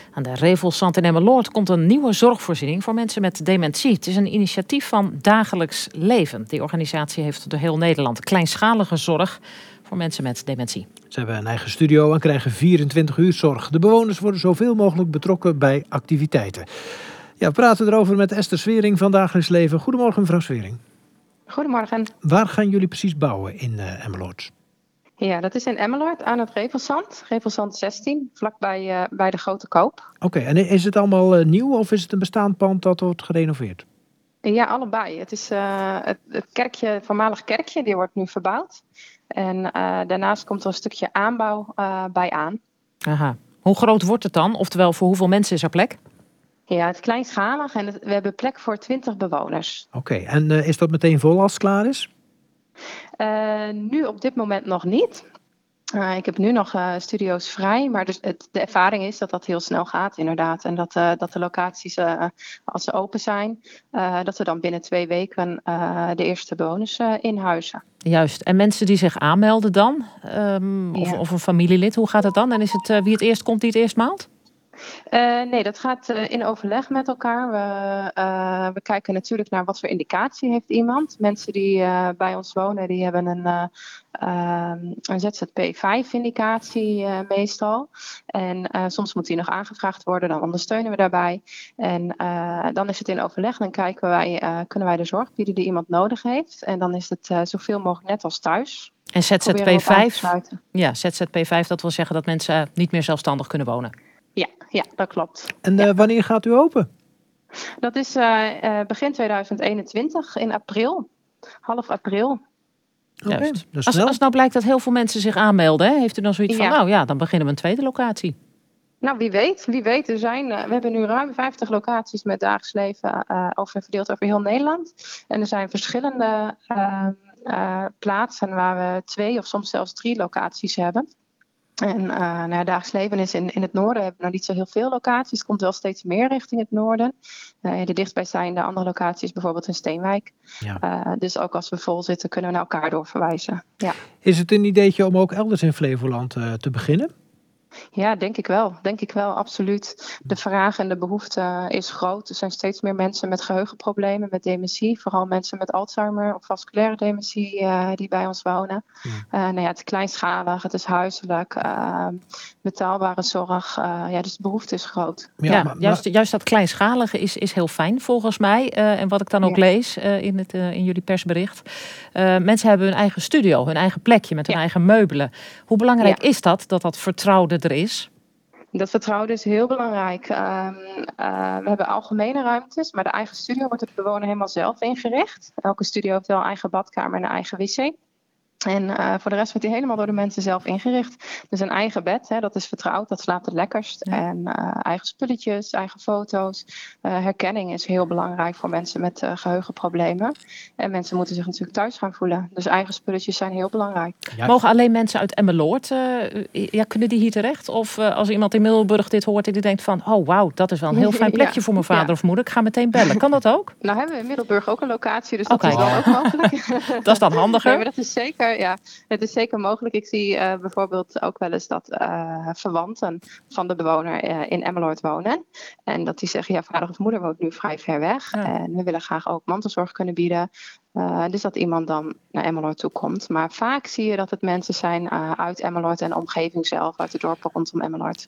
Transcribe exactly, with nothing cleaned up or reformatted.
Aan de Revelzand in Emmeloord komt een nieuwe zorgvoorziening voor mensen met dementie. Het is een initiatief van Dagelijks Leven. Die organisatie heeft door heel Nederland kleinschalige zorg voor mensen met dementie. Ze hebben een eigen studio en krijgen vierentwintig uur zorg. De bewoners worden zoveel mogelijk betrokken bij activiteiten. Ja, we praten erover met Esther Swering van Dagelijks Leven. Goedemorgen, mevrouw Swering. Goedemorgen. Waar gaan jullie precies bouwen in uh, Emmeloord? Ja, dat is in Emmeloord aan het Revelzand. Revelzand zestien, vlakbij uh, bij de Grote Koop. Oké, okay, en is het allemaal uh, nieuw of is het een bestaand pand dat wordt gerenoveerd? Ja, allebei. Het is uh, het, het kerkje, het voormalig kerkje, die wordt nu verbouwd. En uh, daarnaast komt er een stukje aanbouw uh, bij aan. Aha. Hoe groot wordt het dan? Oftewel, voor hoeveel mensen is er plek? Ja, het is kleinschalig en het, we hebben plek voor twintig bewoners. Oké, okay, en uh, is dat meteen vol als het klaar is? Uh, nu op dit moment nog niet. Uh, ik heb nu nog uh, studio's vrij, maar dus het, de ervaring is dat dat heel snel gaat inderdaad. En dat, uh, dat de locaties, uh, als ze open zijn, uh, dat we dan binnen twee weken uh, de eerste bewoners uh, inhuizen. Juist, en mensen die zich aanmelden dan? Um, ja. of, of een familielid, hoe gaat het dan? En is het uh, wie het eerst komt die het eerst maalt? Uh, nee, dat gaat uh, in overleg met elkaar. We, uh, we kijken natuurlijk naar wat voor indicatie heeft iemand. Mensen die uh, bij ons wonen, die hebben een, uh, uh, een Z Z P vijf indicatie uh, meestal. En uh, soms moet die nog aangevraagd worden, dan ondersteunen we daarbij. En uh, dan is het in overleg, dan kijken wij, uh, kunnen wij de zorg bieden die iemand nodig heeft. En dan is het uh, zoveel mogelijk net als thuis. En Z Z P vijf, ja, Z Z P vijf, dat wil zeggen dat mensen niet meer zelfstandig kunnen wonen. Ja, ja, dat klopt. En uh, ja. wanneer gaat u open? Dat is uh, uh, begin tweeduizend eenentwintig, in april. Half april. Okay, Juist. Als, als nou blijkt dat heel veel mensen zich aanmelden, hè, heeft u dan zoiets van, ja. nou ja, dan beginnen we een tweede locatie. Nou, wie weet. Wie weet. Er zijn, uh, we hebben nu ruim vijftig locaties met dagelijks leven uh, over, verdeeld over heel Nederland. En er zijn verschillende uh, uh, plaatsen waar we twee of soms zelfs drie locaties hebben. En uh, nou ja, dagelijks leven is in, in het noorden hebben we nog niet zo heel veel locaties. Het komt wel steeds meer richting het noorden. Uh, de dichtstbijzijnde andere locatie is bijvoorbeeld in Steenwijk. Ja. Uh, dus ook als we vol zitten kunnen we naar elkaar doorverwijzen. Ja. Is het een ideetje om ook elders in Flevoland uh, te beginnen? Ja, denk ik wel. Denk ik wel, absoluut. De vraag en de behoefte is groot. Er zijn steeds meer mensen met geheugenproblemen, met dementie. Vooral mensen met Alzheimer of vasculaire dementie uh, die bij ons wonen. Ja. Uh, nou ja, het is kleinschalig, het is huiselijk, uh, betaalbare zorg. Uh, ja, dus de behoefte is groot. Ja, ja maar, juist, juist dat kleinschalige is, is heel fijn volgens mij. Uh, en wat ik dan ook ja. lees uh, in, het, uh, in jullie persbericht. Uh, mensen hebben hun eigen studio, hun eigen plekje met hun ja. eigen meubelen. Hoe belangrijk ja. is dat, dat dat vertrouwde er is? Dat vertrouwen is heel belangrijk. Um, uh, we hebben algemene ruimtes, maar de eigen studio wordt door de bewoner helemaal zelf ingericht. Elke studio heeft wel een eigen badkamer en een eigen wc. En uh, voor de rest wordt die helemaal door de mensen zelf ingericht. Dus een eigen bed, hè, dat is vertrouwd, dat slaapt het lekkerst. Ja. En uh, eigen spulletjes, eigen foto's. Uh, herkenning is heel belangrijk voor mensen met uh, geheugenproblemen. En mensen moeten zich natuurlijk thuis gaan voelen. Dus eigen spulletjes zijn heel belangrijk. Ja. Mogen alleen mensen uit Emmeloord, uh, ja, kunnen die hier terecht? Of uh, als iemand in Middelburg dit hoort en die denkt van, oh wauw, dat is wel een heel fijn plekje ja. voor mijn vader ja. of moeder. Ik ga meteen bellen. Kan dat ook? Nou hebben we in Middelburg ook een locatie, dus dat okay. is wel ook mogelijk. Dat is dan handiger. Nee, maar dat is zeker... Ja, het is zeker mogelijk. Ik zie uh, bijvoorbeeld ook wel eens dat uh, verwanten van de bewoner uh, in Emmeloord wonen. En dat die zeggen, ja, vader of moeder woont nu vrij ver weg. Ja. En we willen graag ook mantelzorg kunnen bieden. Uh, dus dat iemand dan naar Emmeloord toe komt. Maar vaak zie je dat het mensen zijn uh, uit Emmeloord en de omgeving zelf, uit de dorpen rondom Emmeloord.